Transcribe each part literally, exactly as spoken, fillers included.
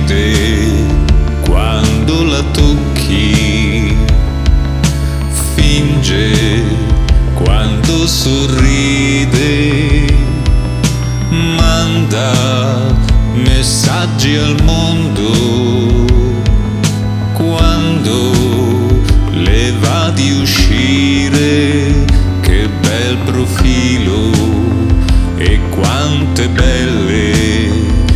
ride quando la tocchi, finge quando sorride, manda messaggi al mondo quando le va di uscire. Che bel profilo e quante belle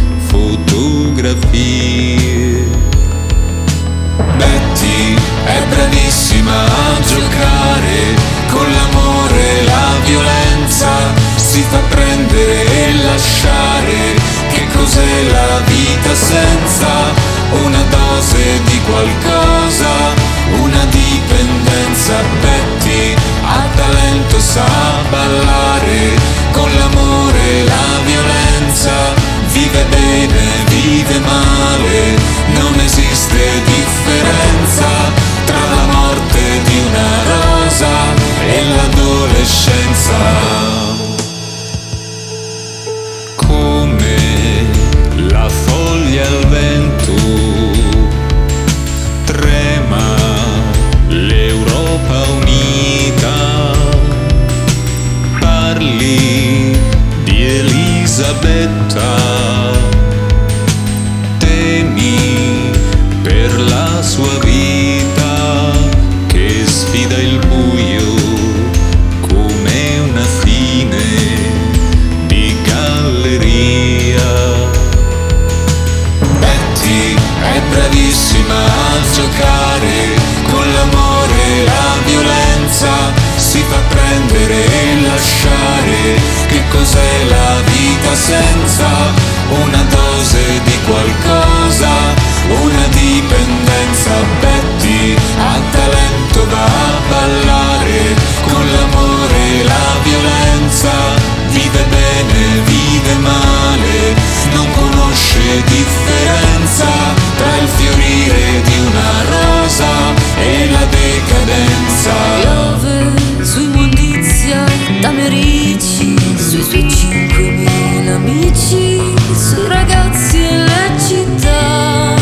fotografie. Betty è bravissima a giocare con l'amore e la violenza, si fa prendere e lasciare. Che cos'è la vita senza una dose di qualcosa, una dipendenza? Betty ha talento, sa ballare con l'amore e la violenza, vive bene, vive male, non esiste differenza tra la morte di una rosa e l'adolescenza. Come la foglia al vento trema l'Europa unita, parli di Elisabetta, temi per la sua vita che sfida il buio come una fine di galleria. Betty è bravissima a giocare con l'amore e la violenza, si fa prendere e lasciare. Che cos'è la vita senza una dose di qualcosa, una dipendenza? Betty ha talento, va a ballare con l'amore e la violenza, vive bene, vive male, non conosce differenza tra il fiorire di una rosa e la decadenza. Piove su immondizia e tamerici, sui suoi cinquemila amici, sui ragazzi e le città.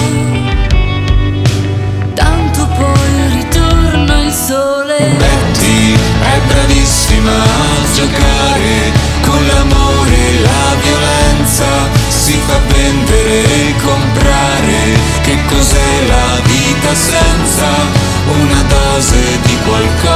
Tanto poi ritorna il sole. Betty è bravissima a giocare con l'amore e la violenza, si fa vendere e comprare. Che cos'è la vita senza una dose di qualcosa,